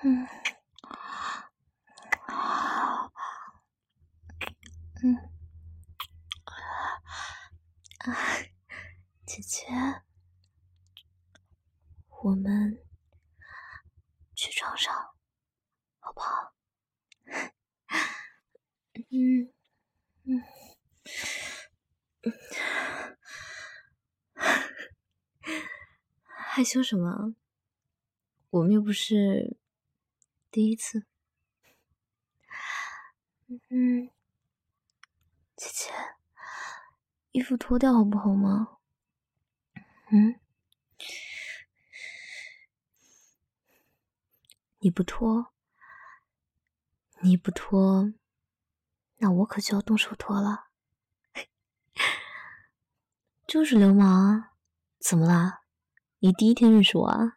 嗯嗯啊，姐姐，我们去床上好不好？嗯嗯害羞什么？我们又不是第一次。姐姐，衣服脱掉好不好吗？你不脱，那我可就要动手脱了。就是流氓啊！怎么啦？你第一天认识我啊？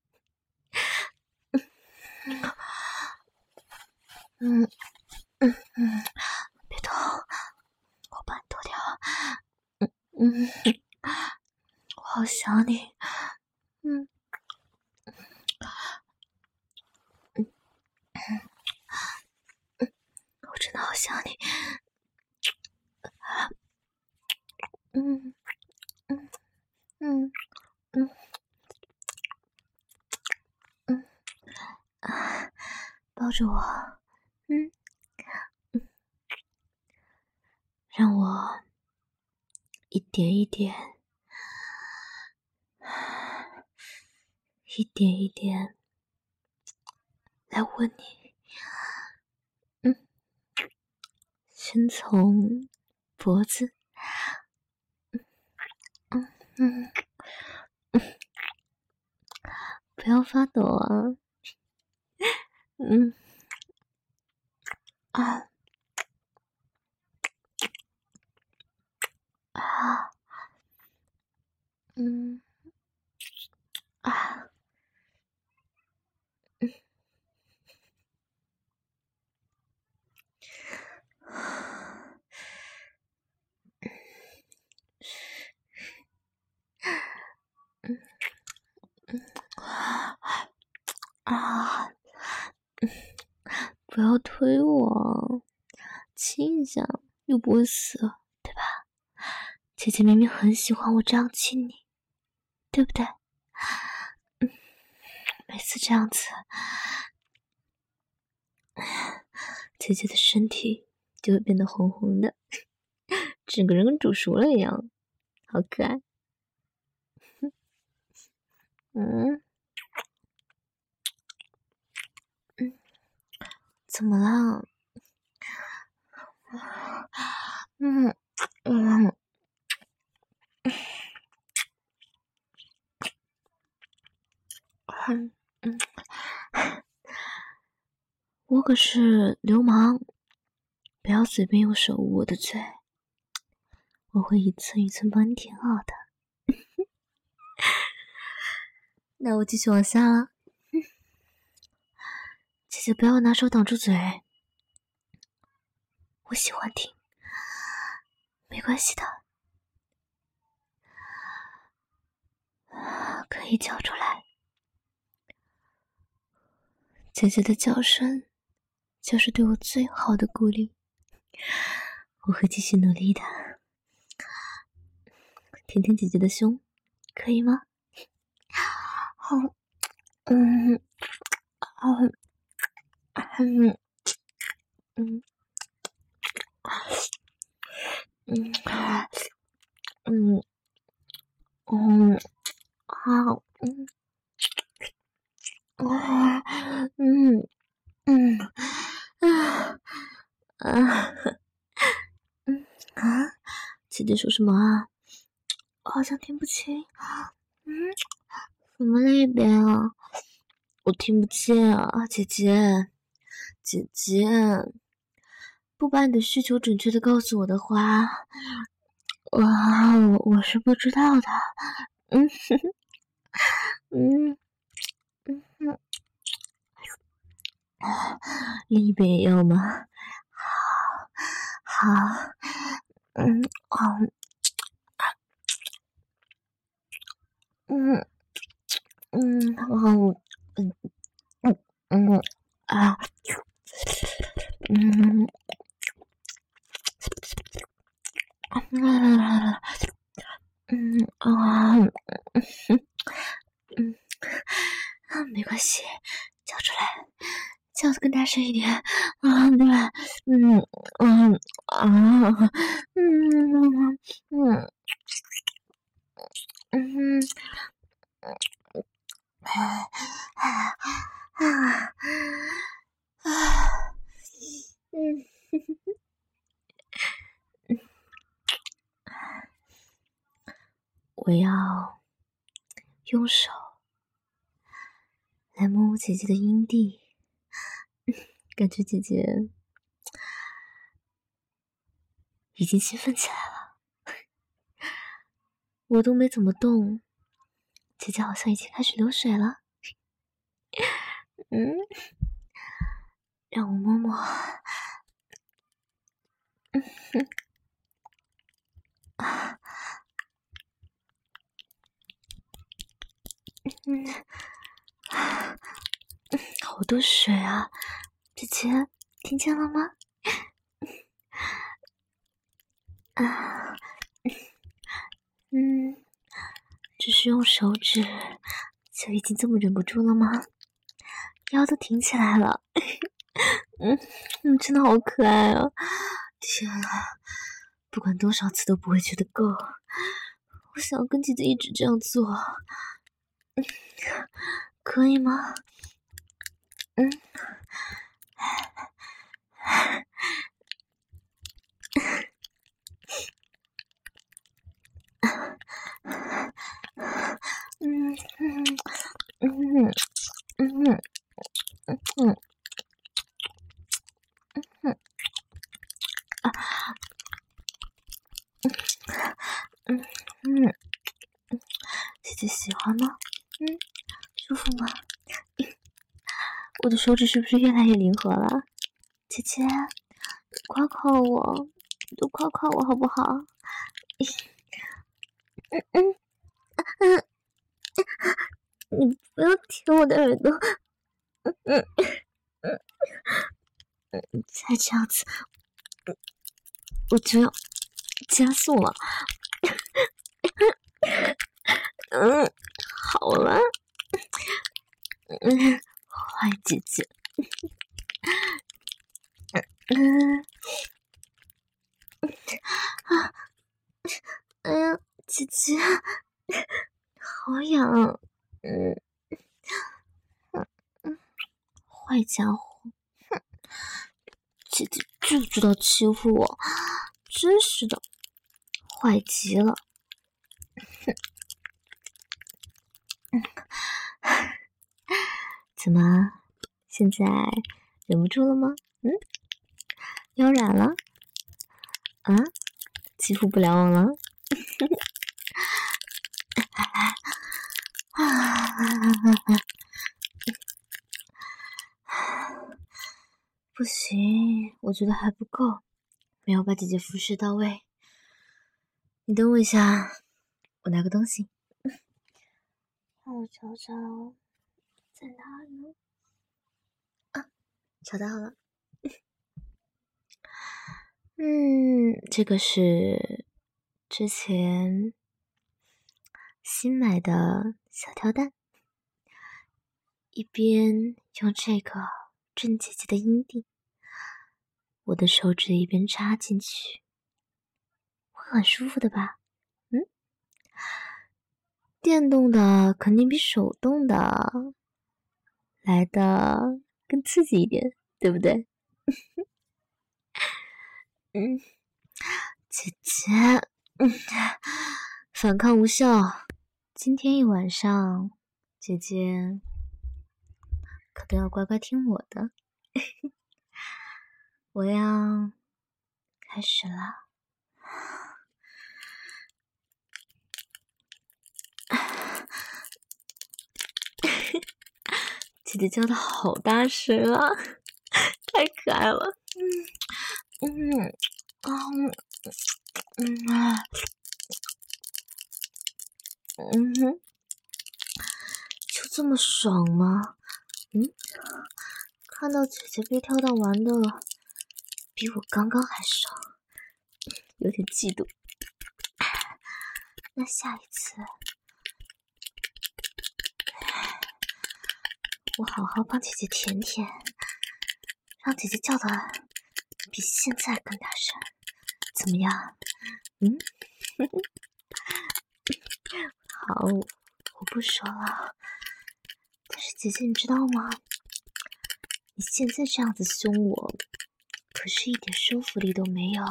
别动，我帮你脱掉。我好想你。我真的好想你。抱着我，让我一点一点来吻你。先从脖子，不要发抖啊。不要推我，亲一下又不会死，对吧？姐姐明明很喜欢我这样亲你，对不对？每次这样子，姐姐的身体就会变得红红的，整个人跟煮熟了一样，好可爱。怎么了？我可是流氓，不要随便用手捂我的嘴，我会一寸一寸帮你舔好的。那我继续往下了。姐姐不要拿手挡住嘴，我喜欢听，没关系的，可以叫出来。姐姐的叫声就是对我最好的鼓励，我会继续努力的。舔舔姐姐的胸，可以吗？好，好，姐姐说什么啊？我好像听不清。什么那边啊？我听不见啊，姐姐，不把你的需求准确的告诉我的话，我是不知道的。另一边也要吗？好， 啊，嗯没关系，叫出来，叫的更大声一点啊，对吧？我要用手来摸摸姐姐的阴蒂，感觉姐姐已经兴奋起来了。我都没怎么动，姐姐好像已经开始流水了。让我摸摸。好多水啊，姐姐听见了吗？只是用手指就已经这么忍不住了吗？腰都挺起来了。真的好可爱啊！天啊，不管多少次都不会觉得够。我想要跟姐姐一直这样做，可以吗？姐姐喜欢吗？舒服吗？我的手指是不是越来越灵活了？姐姐，夸夸我，多夸夸我好不好？你不要舔我的耳朵。再这样子，我就要加速了。好了。坏姐姐。哎呀，姐姐，好痒。坏家伙，姐姐就知道欺负我，真是的，坏极了。怎么，现在忍不住了吗？腰软了？啊，欺负不了我了？不行，我觉得还不够，没有把姐姐服侍到位。你等我一下，我拿个东西。让我瞧瞧，在哪呢？找到了。这个是之前新买的小跳蛋，一边用这个震姐姐的阴蒂，我的手指一边插进去，会很舒服的吧？电动的肯定比手动的来的更刺激一点，对不对？姐姐，反抗无效，今天一晚上，姐姐可都要乖乖听我的。我要开始了。姐姐叫的好大声啊，太可爱了。就这么爽吗？ 看到姐姐被跳蛋玩的比我刚刚还少，有点嫉妒。那下一次，我好好帮姐姐舔舔，让姐姐叫的比现在更大声，怎么样？好，我不说了。但是姐姐，你知道吗？你现在这样子凶我，可是一点说服力都没有。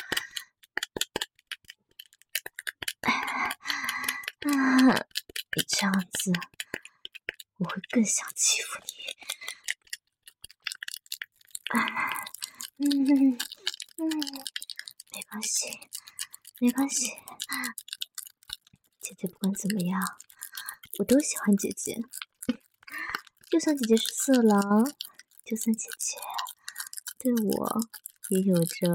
你这样子，我会更想欺负你。没关系，没关系。姐姐不管怎么样，我都喜欢姐姐。就算姐姐是色狼，就算姐姐对我也有着，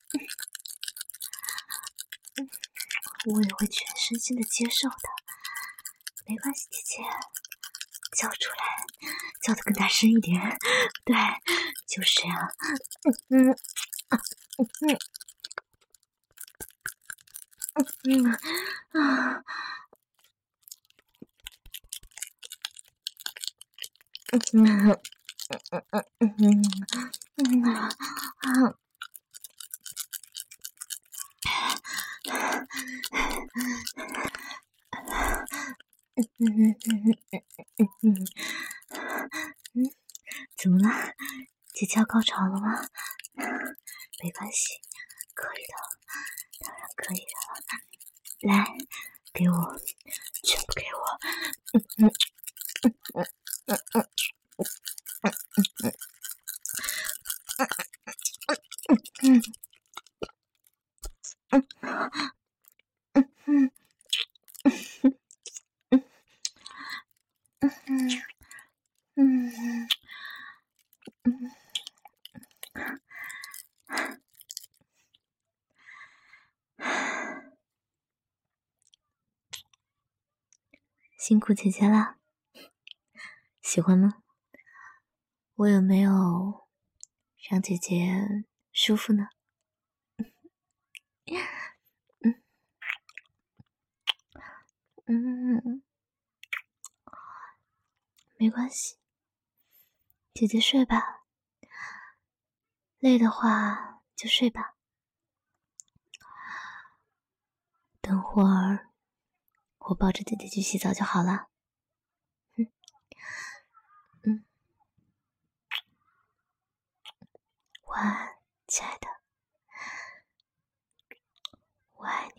我也会全身心的接受的。没关系，姐姐，叫出来，叫得更大声一点。对，就是这样。怎么了？姐姐要高潮了吗？没关系，可以的，当然可以的。来，给我，全部给我。辛苦姐姐了，喜欢吗？我有没有让姐姐舒服呢？没关系，姐姐睡吧，累的话就睡吧。等会儿我抱着姐姐去洗澡就好了。晚安，亲爱的，我爱你。